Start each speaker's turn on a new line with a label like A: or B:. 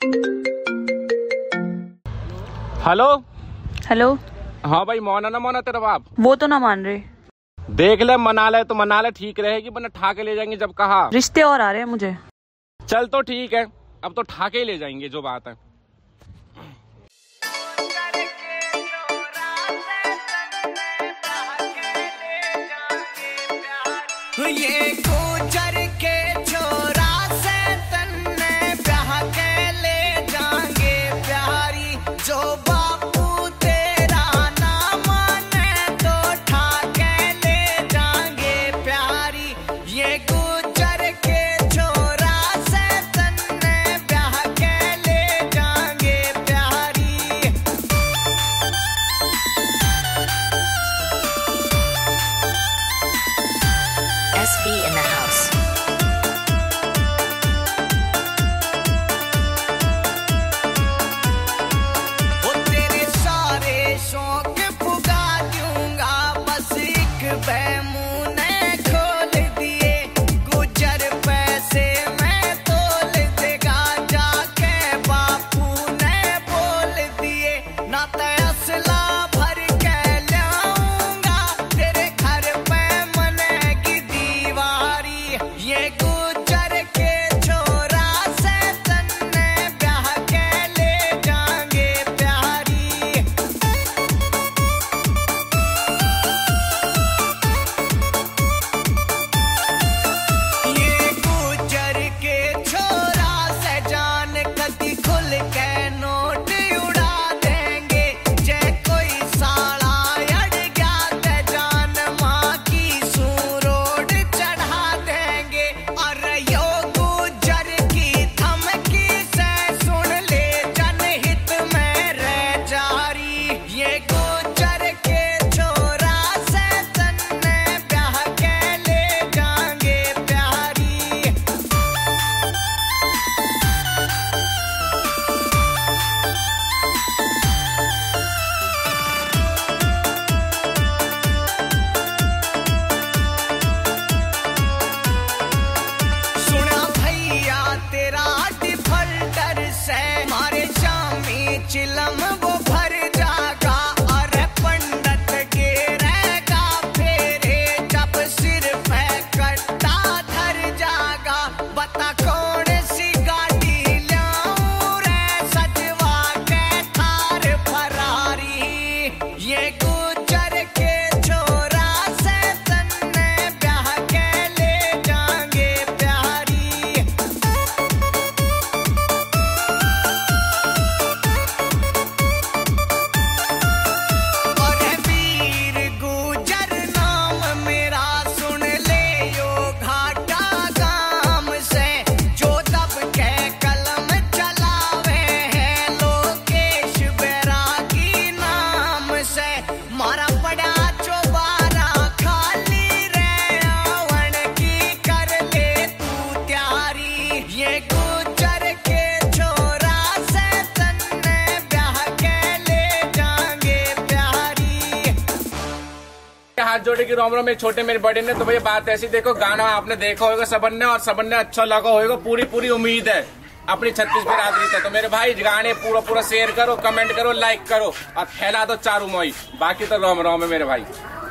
A: Hello
B: hello.
A: हाँ भाई, मौना ना मौना तेरा बाप?
B: वो तो ना मान रहे।
A: देख ले, मना ले तो मना ले, ठीक रहेगी, वरना ठा के ले जाएंगे जब कहा।
B: रिश्ते और आ रहे हैं मुझे।
A: चल तो ठीक है, अब तो ठा के ही ले जाएंगे जो बात है।
C: ये गुजर के छोरा से तन्ने ब्याह के ले जाएंगे प्यारी, जो बापू तेरा ना माने तो ठा के ले जाएंगे प्यारी। ये गुजर के छोरा से तन्ने ब्याह के ले जाएंगे प्यारी।
D: SB in the house.
C: वो तेरे सारे शौक पुगा दूंगा, बस एक बैमुने खोल दिए। गुजर पैसे मैं तोल देगा, जाके बापू ने बोल दिए। ना ते असला भर के लाऊंगा, तेरे घर पे मनेगी दीवारी। ये गुजर के छोरा से तन्ने ब्याह के ले जाएंगे प्यारी। ये गुजर के छोरा से जान कदी खुल के नोट उड़ा देंगे। जे कोई साला अड़ गया ते जान माँ की सूरोड चढ़ा देंगे। अरे यो गुजर की धमकी से सुन ले, जनहित में रह जारी। ये गुजर के छोरा से तन्ने ब्याह के ले जाएंगे प्यारी। सुना भैया तेरा डिफल्टर से मारे जामी चिलम वो भर जागा। अरे पंडित के रहेगा फेरे, जब सिर पे कट्टा धर जागा। बता कौन सी गाड़ी लाऊं रे, सजवा के थार फरारी। ये गुजर के छोरा से तन्ने ब्याह के ले जाएंगे प्यारी। अरे वीर गुजर नाम मेरा, सुन ले यो घाटा गाम से। जो दब के कलम चलावे हैं लोकेश बैरागी नाम से। मारा पड़ा चौबारा खाली रे, आवन की कर ले तू तैयारी। ये गुजर के छोरा से तन्ने ब्याह के ले जाएंगे प्यारी।
A: हाथ जोड़े की रोम रोम, एक छोटे मेरे बड़े ने। तो भैया बात ऐसी, देखो गाना आपने देखा होगा सबन ने, और सबन ने अच्छा लगा होगा, पूरी उम्मीद है अपनी 36 बिरादरी से। तो मेरे भाई गाने पूरा शेयर करो, कमेंट करो, लाइक करो और फैला दो चारू मोई। बाकी तो रोम रोम है मेरे भाई।